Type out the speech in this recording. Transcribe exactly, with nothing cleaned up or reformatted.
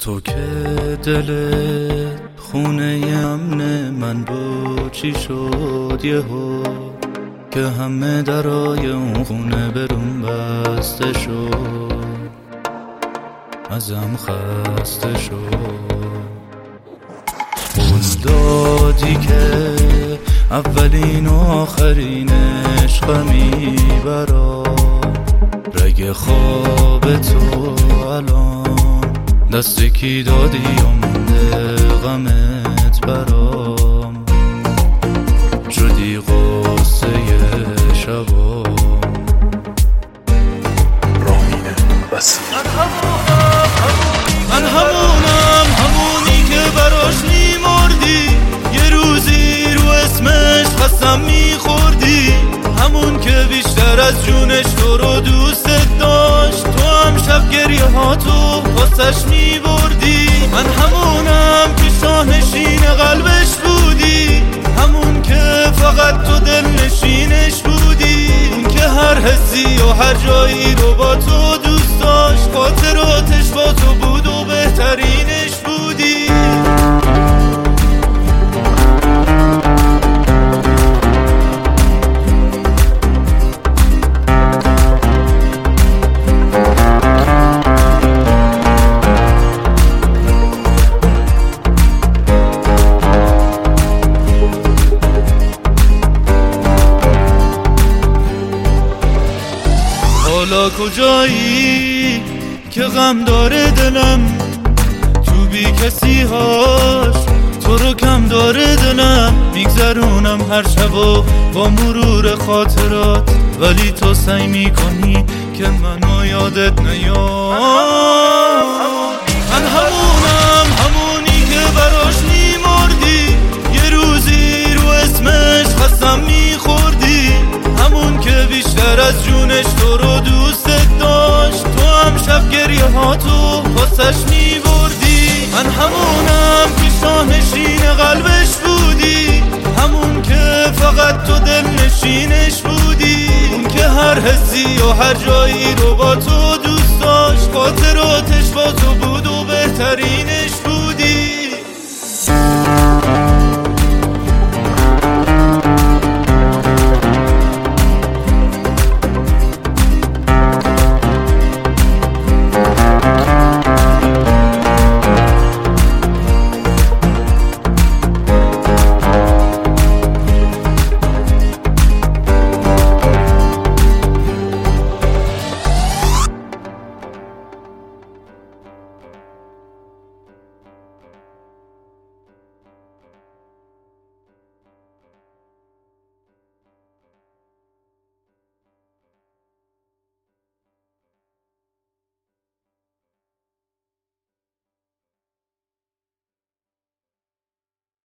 تو که دلت خونه امن من بود، چی شد یهو که همه درای اون خونه برون بسته شد؟ ازم خسته شد. قول دادی که اولین و آخرین عشقمی برا رگ خواب تو الان دست کی دادی و مونده غمت برام، شدی غصه شبا. رامین بسی من همونم همونی که براش میمردی، یه روزی رو اسمش قسم میخوردی، همون که بیشتر از جونش تو رو دوست داشت، تو هم شب گریه ها تو واسش میبردی. من همونم که شاهنشین قلبش بودی، همون که فقط تو دل نشینش بودی، اون که هر حسی و هر جایی رو با تو دوست داشت، خاطراتش با تو بود و بهترینش بودی. حالا کجایی که غم داره دلم، تو بی کسی هاش تو رو کم داره دلم، میگذرونم هر شبا با مرور خاطرات، ولی تو سعی میکنی که منو یادت نیاد. من همونم همونی که براش میمردی، یه روزی رو اسمش قسم میخوردی، همون که بیشتر از جونش تو رو دوست داشت، تو هم شب گریه ها تو واسش میبردی. من همونم که شاهنشین قلبش بودی، همون که فقط تو دل نشینش بودی، اون که هر حسی و هر جایی رو با تو دوست داشت، خاطراتش با تو بود و بهترینش بود.